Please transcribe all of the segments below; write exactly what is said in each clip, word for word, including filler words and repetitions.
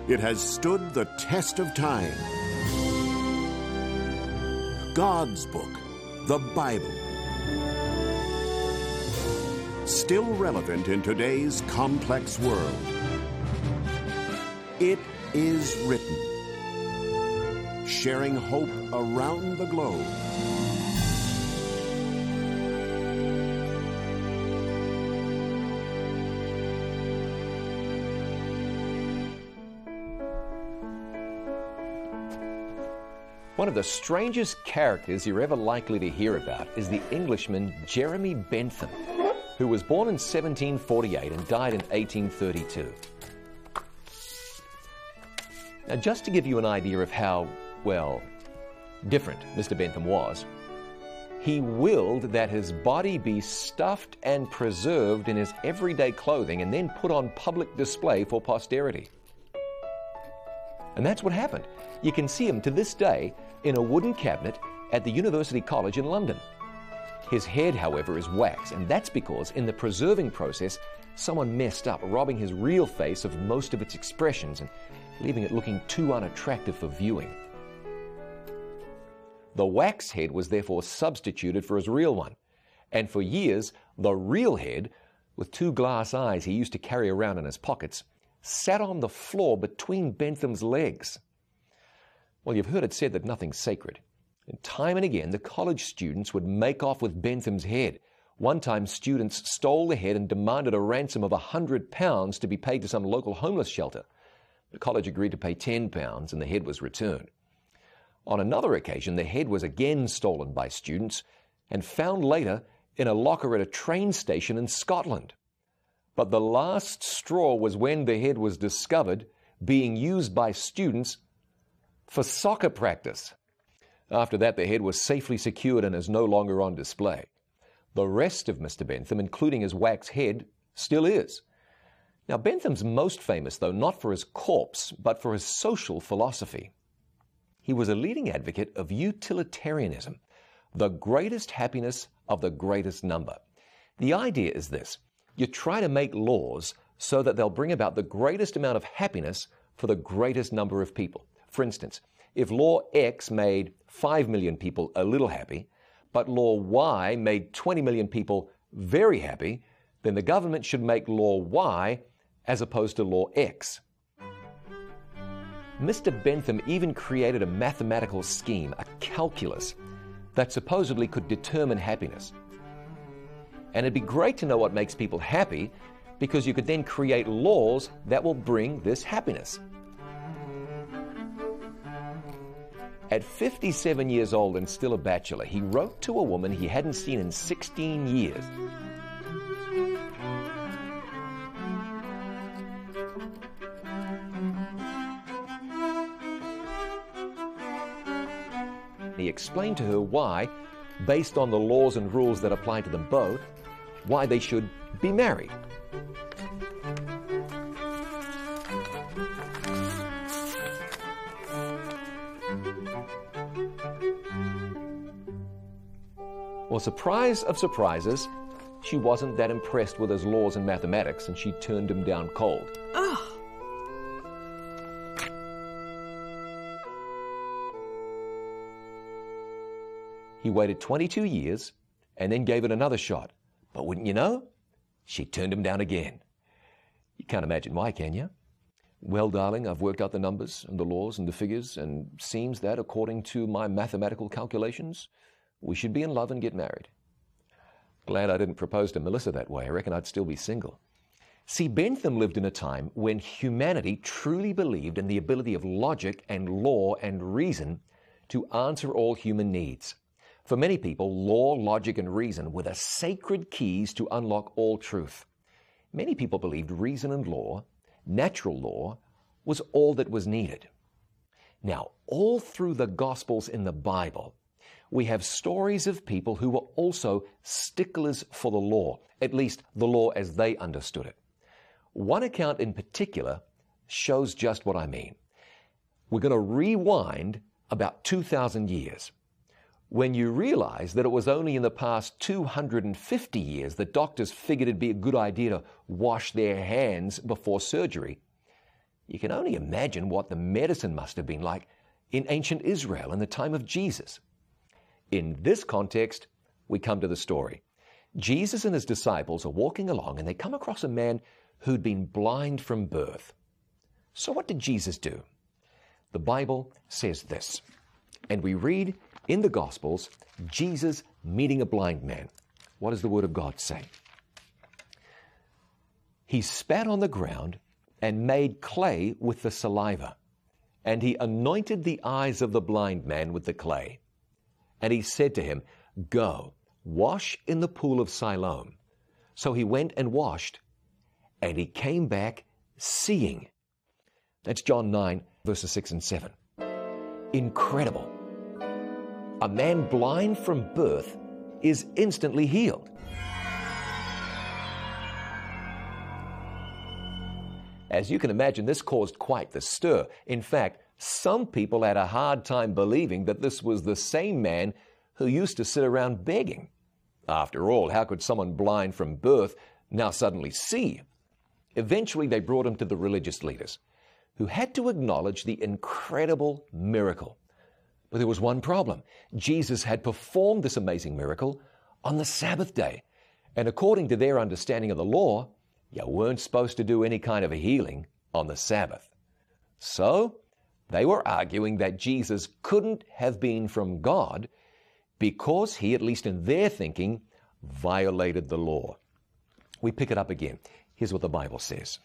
It has stood the test of time. God's book, the Bible. Still relevant in today's complex world. It is written. Sharing hope around the globe. One of the strangest characters you're ever likely to hear about is the Englishman Jeremy Bentham, who was born in seventeen forty-eight and died in eighteen thirty-two. Now, just to give you an idea of how, well, different Mister Bentham was, he willed that his body be stuffed and preserved in his everyday clothing and then put on public display for posterity. And that's what happened. You can see him to this day in a wooden cabinet at the University College in London. His head, however, is wax, and that's because in the preserving process, someone messed up, robbing his real face of most of its expressions and leaving it looking too unattractive for viewing. The wax head was therefore substituted for his real one, and for years, the real head, with two glass eyes he used to carry around in his pockets, sat on the floor between Bentham's legs. Well, you've heard it said that nothing's sacred. And time and again, the college students would make off with Bentham's head. One time, students stole the head and demanded a ransom of a hundred pounds to be paid to some local homeless shelter. The college agreed to pay ten pounds, and the head was returned. On another occasion, the head was again stolen by students and found later in a locker at a train station in Scotland. But the last straw was when the head was discovered being used by students for soccer practice. After that, the head was safely secured and is no longer on display. The rest of Mister Bentham, including his wax head, still is. Now, Bentham's most famous, though, not for his corpse, but for his social philosophy. He was a leading advocate of utilitarianism, the greatest happiness of the greatest number. The idea is this: you try to make laws so that they'll bring about the greatest amount of happiness for the greatest number of people. For instance, if law X made five million people a little happy, but law Y made twenty million people very happy, then the government should make law Y as opposed to law X. Mister Bentham even created a mathematical scheme, a calculus, that supposedly could determine happiness. And it'd be great to know what makes people happy, because you could then create laws that will bring this happiness. At fifty-seven years old and still a bachelor, he wrote to a woman he hadn't seen in sixteen years. He explained to her why, based on the laws and rules that apply to them both, why they should be married. Well, surprise of surprises, she wasn't that impressed with his laws and mathematics, and she turned him down cold. Ugh. He waited twenty-two years and then gave it another shot. But wouldn't you know, she turned him down again. You can't imagine why, can you? Well, darling, I've worked out the numbers and the laws and the figures, and seems that, according to my mathematical calculations, we should be in love and get married. Glad I didn't propose to Melissa that way. I reckon I'd still be single. See, Bentham lived in a time when humanity truly believed in the ability of logic and law and reason to answer all human needs. For many people, law, logic, and reason were the sacred keys to unlock all truth. Many people believed reason and law, natural law, was all that was needed. Now, all through the Gospels in the Bible, we have stories of people who were also sticklers for the law, at least the law as they understood it. One account in particular shows just what I mean. We're going to rewind about two thousand years. When you realize that it was only in the past two hundred fifty years that doctors figured it'd be a good idea to wash their hands before surgery, You can only imagine what the medicine must have been like in ancient Israel in the time of Jesus. In this context, we come to the story. Jesus and his disciples are walking along and they come across a man who'd been blind from birth. So what did Jesus do? The Bible says this, and we read in the Gospels, Jesus meeting a blind man. What does the Word of God say? He spat on the ground and made clay with the saliva, and he anointed the eyes of the blind man with the clay. And he said to him, "Go, wash in the pool of Siloam." So he went and washed, and he came back seeing. That's John nine, verses six and seven. Incredible. A man blind from birth is instantly healed. As you can imagine, this caused quite the stir. In fact, some people had a hard time believing that this was the same man who used to sit around begging. After all, how could someone blind from birth now suddenly see? Eventually, they brought him to the religious leaders, who had to acknowledge the incredible miracle. But there was one problem. Jesus had performed this amazing miracle on the Sabbath day. And according to their understanding of the law, you weren't supposed to do any kind of a healing on the Sabbath. So they were arguing that Jesus couldn't have been from God because he, at least in their thinking, violated the law. We pick it up again. Here's what the Bible says.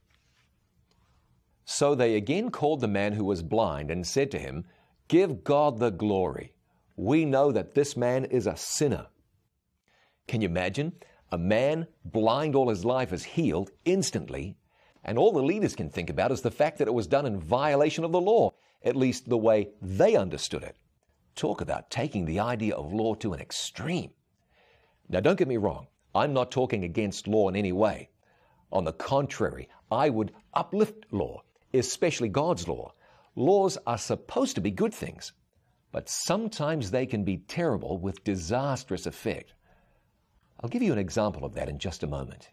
So they again called the man who was blind and said to him, "Give God the glory. We know that this man is a sinner." Can you imagine? A man blind all his life is healed instantly, and all the leaders can think about is the fact that it was done in violation of the law, at least the way they understood it. Talk about taking the idea of law to an extreme. Now, don't get me wrong. I'm not talking against law in any way. On the contrary, I would uplift law, especially God's law. Laws are supposed to be good things, but sometimes they can be terrible with disastrous effect. I'll give you an example of that in just a moment.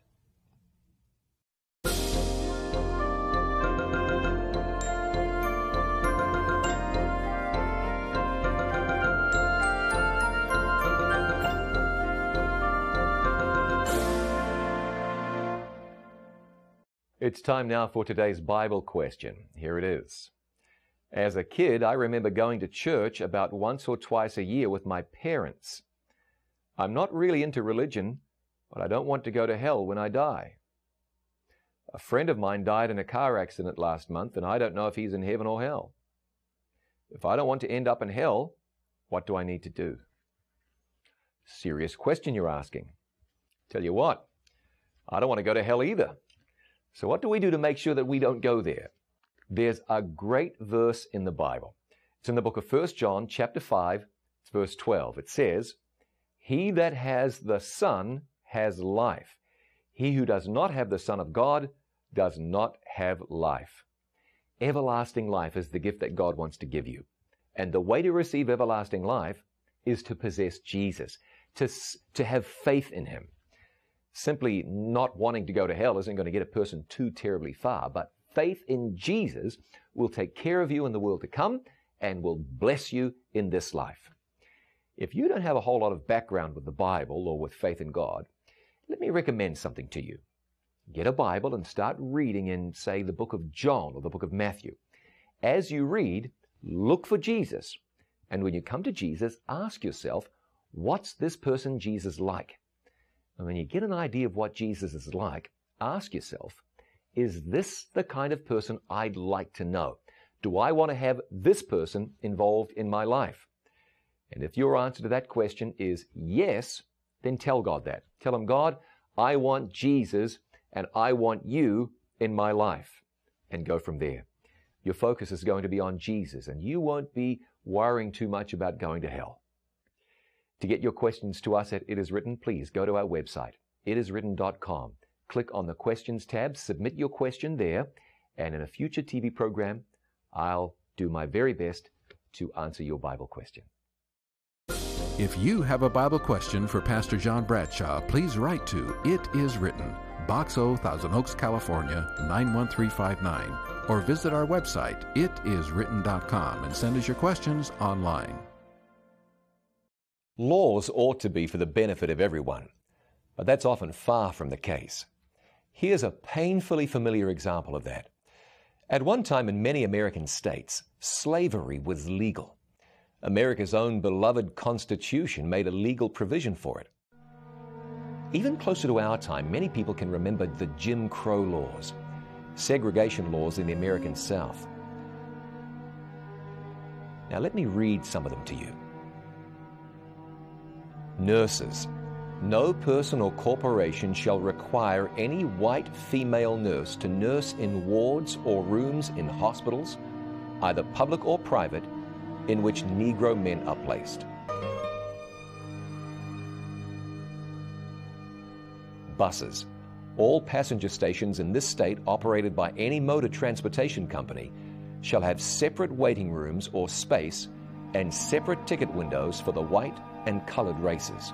It's time now for today's Bible question. Here it is. As a kid, I remember going to church about once or twice a year with my parents. I'm not really into religion, but I don't want to go to hell when I die. A friend of mine died in a car accident last month, and I don't know if he's in heaven or hell. If I don't want to end up in hell, what do I need to do? Serious question you're asking. Tell you what, I don't want to go to hell either. So what do we do to make sure that we don't go there? There's a great verse in the Bible. It's in the book of First John, chapter five, it's verse twelve. It says, "He that has the Son has life. He who does not have the Son of God does not have life." Everlasting life is the gift that God wants to give you. And the way to receive everlasting life is to possess Jesus, to, to have faith in him. Simply not wanting to go to hell isn't going to get a person too terribly far, but faith in Jesus will take care of you in the world to come and will bless you in this life. If you don't have a whole lot of background with the Bible or with faith in God, let me recommend something to you. Get a Bible and start reading in, say, the book of John or the book of Matthew. As you read, look for Jesus. And when you come to Jesus, ask yourself, what's this person Jesus like? And when you get an idea of what Jesus is like, ask yourself, is this the kind of person I'd like to know? Do I want to have this person involved in my life? And if your answer to that question is yes, then tell God that. Tell him, God, I want Jesus and I want you in my life. And go from there. Your focus is going to be on Jesus and you won't be worrying too much about going to hell. To get your questions to us at It Is Written, please go to our website, it is written dot com. Click on the Questions tab, submit your question there, and in a future T V program, I'll do my very best to answer your Bible question. If you have a Bible question for Pastor John Bradshaw, please write to It Is Written, Box O, Thousand Oaks, California, nine one three five nine, or visit our website, it is written dot com, and send us your questions online. Laws ought to be for the benefit of everyone, but that's often far from the case. Here's a painfully familiar example of that. At one time in many American states, slavery was legal. America's own beloved Constitution made a legal provision for it. Even closer to our time, many people can remember the Jim Crow laws, segregation laws in the American South. Now let me read some of them to you. Nurses. No person or corporation shall require any white female nurse to nurse in wards or rooms in hospitals, either public or private, in which Negro men are placed. Buses. All passenger stations in this state operated by any motor transportation company shall have separate waiting rooms or space and separate ticket windows for the white and colored races.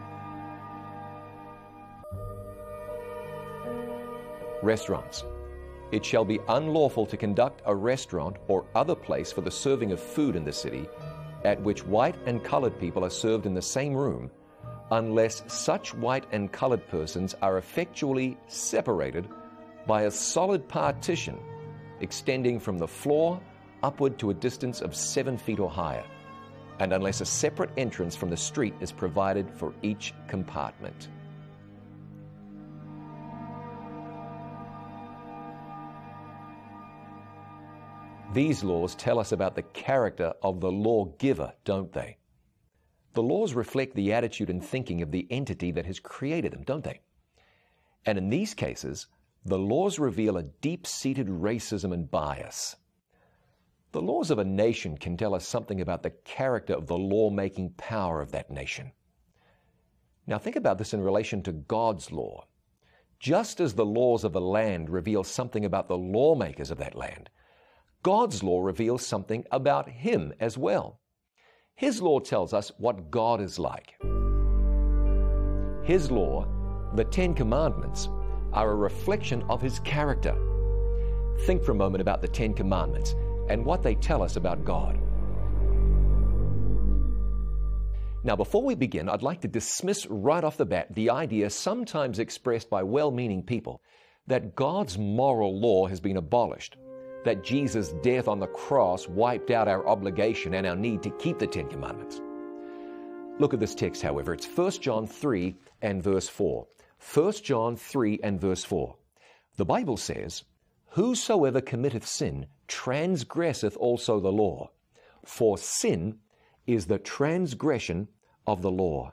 Restaurants. It shall be unlawful to conduct a restaurant or other place for the serving of food in the city at which white and colored people are served in the same room, unless such white and colored persons are effectually separated by a solid partition extending from the floor upward to a distance of seven feet or higher, and unless a separate entrance from the street is provided for each compartment. These laws tell us about the character of the lawgiver, don't they? The laws reflect the attitude and thinking of the entity that has created them, don't they? And in these cases, the laws reveal a deep-seated racism and bias. The laws of a nation can tell us something about the character of the law-making power of that nation. Now think about this in relation to God's law. Just as the laws of a land reveal something about the lawmakers of that land, God's law reveals something about Him as well. His law tells us what God is like. His law, the Ten Commandments, are a reflection of His character. Think for a moment about the Ten Commandments and what they tell us about God. Now, before we begin, I'd like to dismiss right off the bat the idea sometimes expressed by well-meaning people that God's moral law has been abolished, that Jesus' death on the cross wiped out our obligation and our need to keep the Ten Commandments. Look at this text, however. It's First John three and verse four. First John three and verse four. The Bible says, "Whosoever committeth sin transgresseth also the law, for sin is the transgression of the law."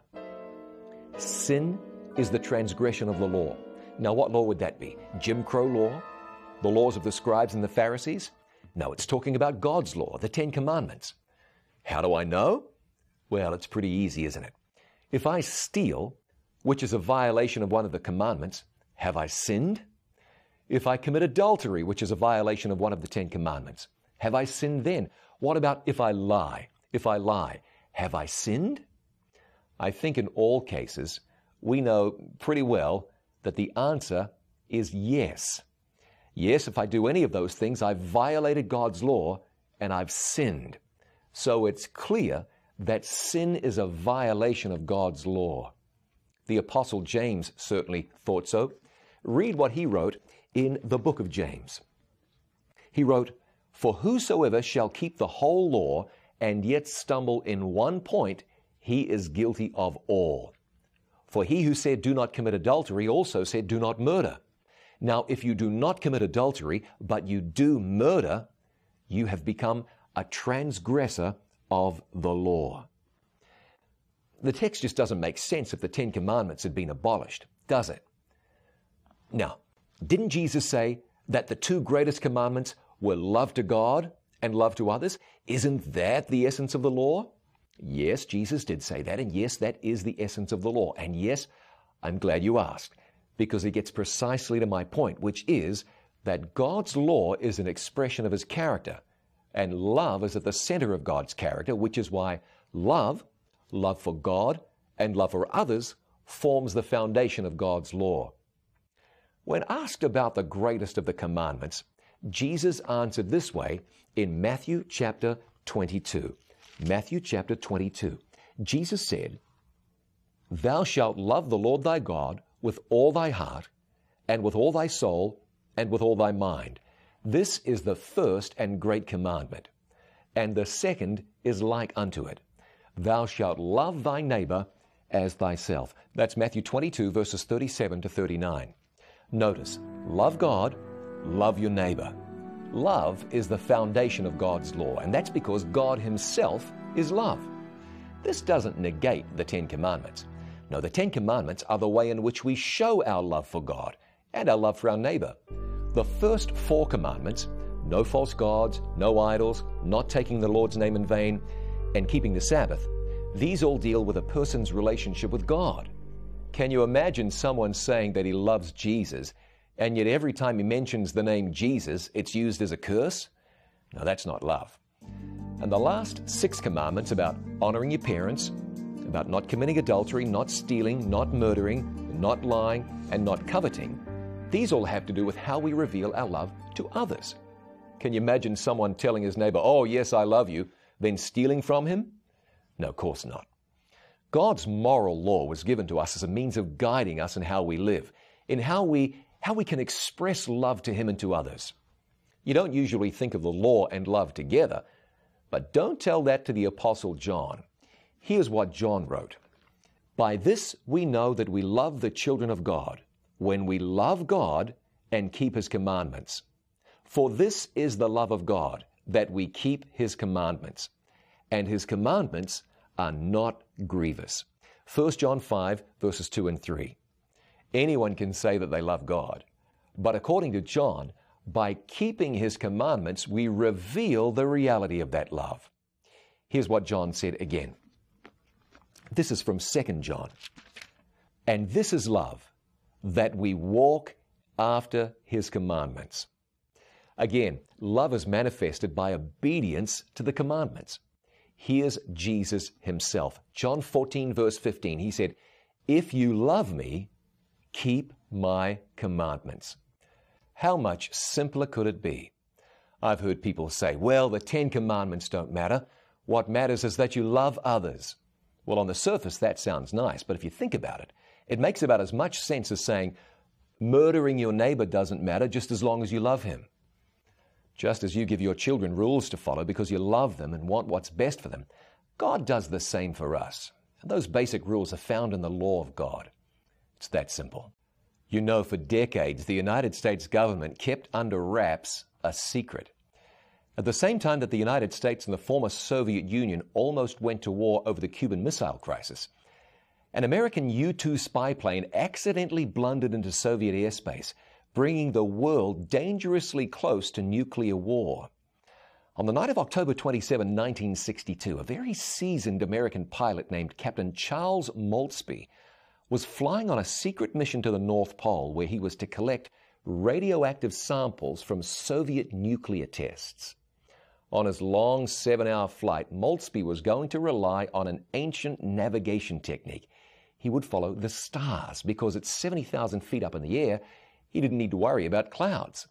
Sin is the transgression of the law. Now, what law would that be? Jim Crow law? The laws of the scribes and the Pharisees? No, it's talking about God's law, the Ten Commandments. How do I know? Well, it's pretty easy, isn't it? If I steal, which is a violation of one of the commandments, have I sinned? If I commit adultery, which is a violation of one of the Ten Commandments, have I sinned then? What about if I lie? If I lie, have I sinned? I think in all cases, we know pretty well that the answer is yes. Yes, if I do any of those things, I've violated God's law and I've sinned. So it's clear that sin is a violation of God's law. The Apostle James certainly thought so. Read what he wrote in the book of James. He wrote, "For whosoever shall keep the whole law and yet stumble in one point, he is guilty of all. For he who said, 'Do not commit adultery,' also said, 'Do not murder.' Now, if you do not commit adultery, but you do murder, you have become a transgressor of the law." The text just doesn't make sense if the Ten Commandments had been abolished, does it? Now, didn't Jesus say that the two greatest commandments were love to God and love to others? Isn't that the essence of the law? Yes, Jesus did say that, and yes, that is the essence of the law. And yes, I'm glad you asked, because it gets precisely to my point, which is that God's law is an expression of His character, and love is at the center of God's character, which is why love, love for God and love for others, forms the foundation of God's law. When asked about the greatest of the commandments, Jesus answered this way in Matthew chapter twenty-two. Matthew chapter twenty-two. Jesus said, "Thou shalt love the Lord thy God with all thy heart, and with all thy soul, and with all thy mind. This is the first and great commandment. And the second is like unto it. Thou shalt love thy neighbor as thyself." That's Matthew twenty-two, verses thirty-seven to thirty-nine. Notice, love God, love your neighbor. Love is the foundation of God's law, and that's because God Himself is love. This doesn't negate the Ten Commandments. No, the Ten Commandments are the way in which we show our love for God and our love for our neighbor. The first four commandments, no false gods, no idols, not taking the Lord's name in vain, and keeping the Sabbath, these all deal with a person's relationship with God. Can you imagine someone saying that he loves Jesus, and yet every time he mentions the name Jesus, it's used as a curse? No, that's not love. And the last six commandments about honoring your parents, about not committing adultery, not stealing, not murdering, not lying, and not coveting, these all have to do with how we reveal our love to others. Can you imagine someone telling his neighbor, "Oh, yes, I love you," then stealing from him? No, of course not. God's moral law was given to us as a means of guiding us in how we live, in how we, how we can express love to Him and to others. You don't usually think of the law and love together, but don't tell that to the Apostle John. Here's what John wrote. "By this we know that we love the children of God, when we love God and keep His commandments. For this is the love of God, that we keep His commandments. And His commandments are not grievous." First John five, verses two and three. Anyone can say that they love God, but according to John, by keeping His commandments, we reveal the reality of that love. Here's what John said again. This is from Second John. "And this is love, that we walk after His commandments." Again, love is manifested by obedience to the commandments. Here's Jesus Himself. John fourteen, verse fifteen, He said, "If you love me, keep my commandments." How much simpler could it be? I've heard people say, "Well, the Ten Commandments don't matter. What matters is that you love others." Well, on the surface, that sounds nice, but if you think about it, it makes about as much sense as saying, murdering your neighbor doesn't matter just as long as you love him. Just as you give your children rules to follow because you love them and want what's best for them, God does the same for us. And those basic rules are found in the law of God. It's that simple. You know, for decades, the United States government kept under wraps a secret. At the same time that the United States and the former Soviet Union almost went to war over the Cuban Missile Crisis, an American U two spy plane accidentally blundered into Soviet airspace, bringing the world dangerously close to nuclear war. On the night of October twenty-seventh, nineteen sixty-two, a very seasoned American pilot named Captain Charles Maltby was flying on a secret mission to the North Pole where he was to collect radioactive samples from Soviet nuclear tests. On his long seven-hour flight, Maltby was going to rely on an ancient navigation technique. He would follow the stars because at seventy thousand feet up in the air, he didn't need to worry about clouds.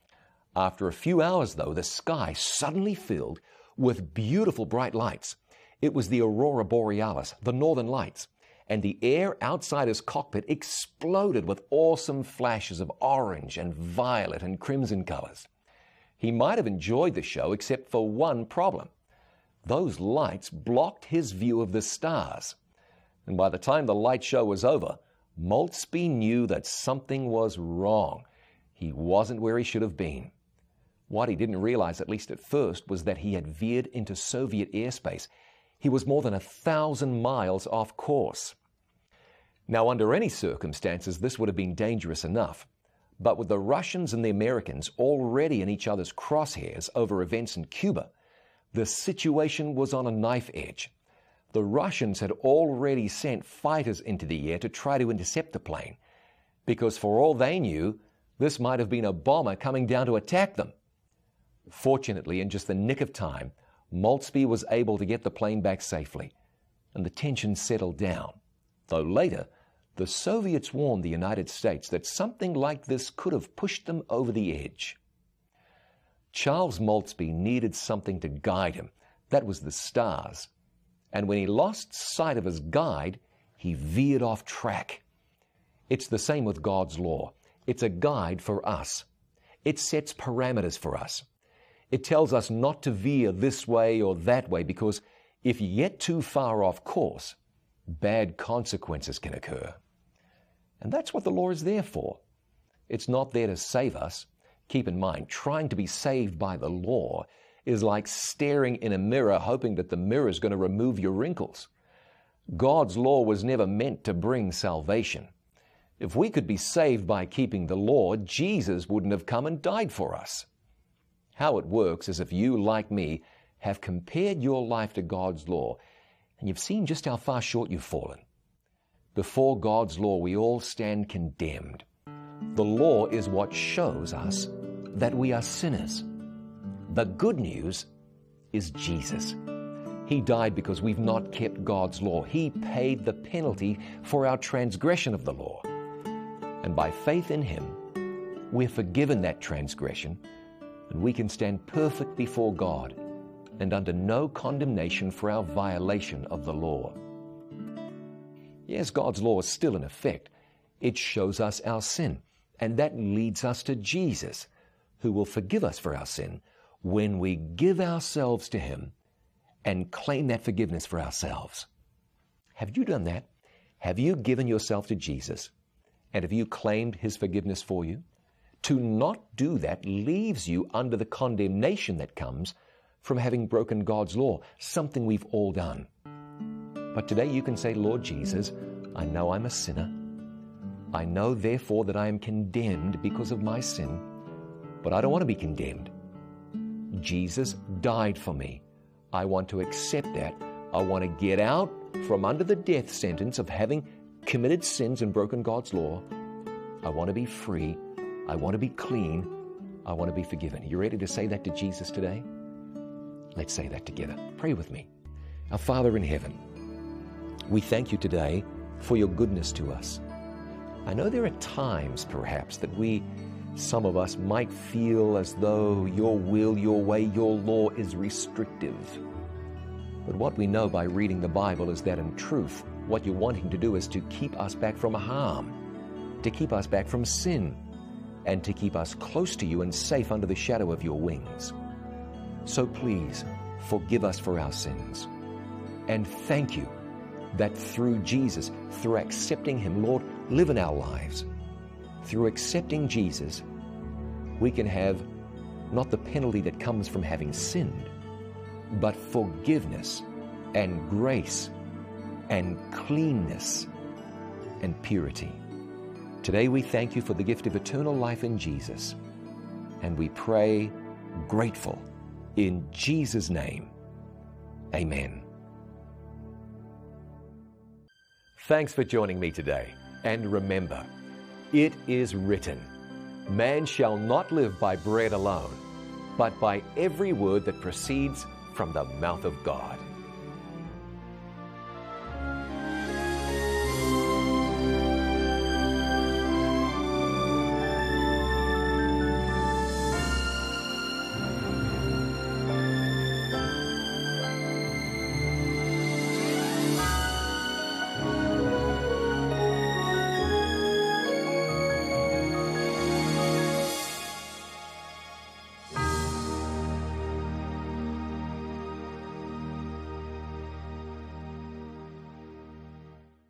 After a few hours, though, the sky suddenly filled with beautiful bright lights. It was the Aurora Borealis, the Northern Lights, and the air outside his cockpit exploded with awesome flashes of orange and violet and crimson colors. He might have enjoyed the show except for one problem. Those lights blocked his view of the stars. And by the time the light show was over, Maltby knew that something was wrong. He wasn't where he should have been. What he didn't realize, at least at first, was that he had veered into Soviet airspace. He was more than a thousand miles off course. Now, under any circumstances, this would have been dangerous enough. But with the Russians and the Americans already in each other's crosshairs over events in Cuba, the situation was on a knife edge. The Russians had already sent fighters into the air to try to intercept the plane, because for all they knew, this might have been a bomber coming down to attack them. Fortunately, in just the nick of time, Maltby was able to get the plane back safely, and the tension settled down, though later, The Soviets warned the United States that something like this could have pushed them over the edge. Charles Maltby needed something to guide him. That was the stars. And when he lost sight of his guide, he veered off track. It's the same with God's law. It's a guide for us. It sets parameters for us. It tells us not to veer this way or that way, because if you get too far off course, bad consequences can occur. And that's what the law is there for. It's not there to save us. Keep in mind, trying to be saved by the law is like staring in a mirror hoping that the mirror is going to remove your wrinkles. God's law was never meant to bring salvation. If we could be saved by keeping the law, Jesus wouldn't have come and died for us. How it works is if you, like me, have compared your life to God's law, and you've seen just how far short you've fallen. Before God's law, we all stand condemned. The law is what shows us that we are sinners. The good news is Jesus. He died because we've not kept God's law. He paid the penalty for our transgression of the law. And by faith in Him, we're forgiven that transgression, and we can stand perfect before God and under no condemnation for our violation of the law. Yes, God's law is still in effect. It shows us our sin, and that leads us to Jesus, who will forgive us for our sin when we give ourselves to Him and claim that forgiveness for ourselves. Have you done that? Have you given yourself to Jesus? And have you claimed His forgiveness for you? To not do that leaves you under the condemnation that comes from having broken God's law, something we've all done. But today you can say, Lord Jesus, I know I'm a sinner. I know, therefore, that I am condemned because of my sin, but I don't want to be condemned. Jesus died for me. I want to accept that. I want to get out from under the death sentence of having committed sins and broken God's law. I want to be free. I want to be clean. I want to be forgiven. Are you ready to say that to Jesus today? Let's say that together. Pray with me. Our Father in heaven, we thank you today for your goodness to us. I know there are times, perhaps, that we, some of us, might feel as though your will, your way, your law is restrictive. But what we know by reading the Bible is that in truth, what you're wanting to do is to keep us back from harm, to keep us back from sin, and to keep us close to you and safe under the shadow of your wings. So please, forgive us for our sins. And thank you that through Jesus, through accepting Him, Lord, live in our lives. Through accepting Jesus, we can have not the penalty that comes from having sinned, but forgiveness and grace and cleanness and purity. Today we thank you for the gift of eternal life in Jesus, and we pray grateful in Jesus' name. Amen. Thanks for joining me today. And remember, it is written, man shall not live by bread alone, but by every word that proceeds from the mouth of God.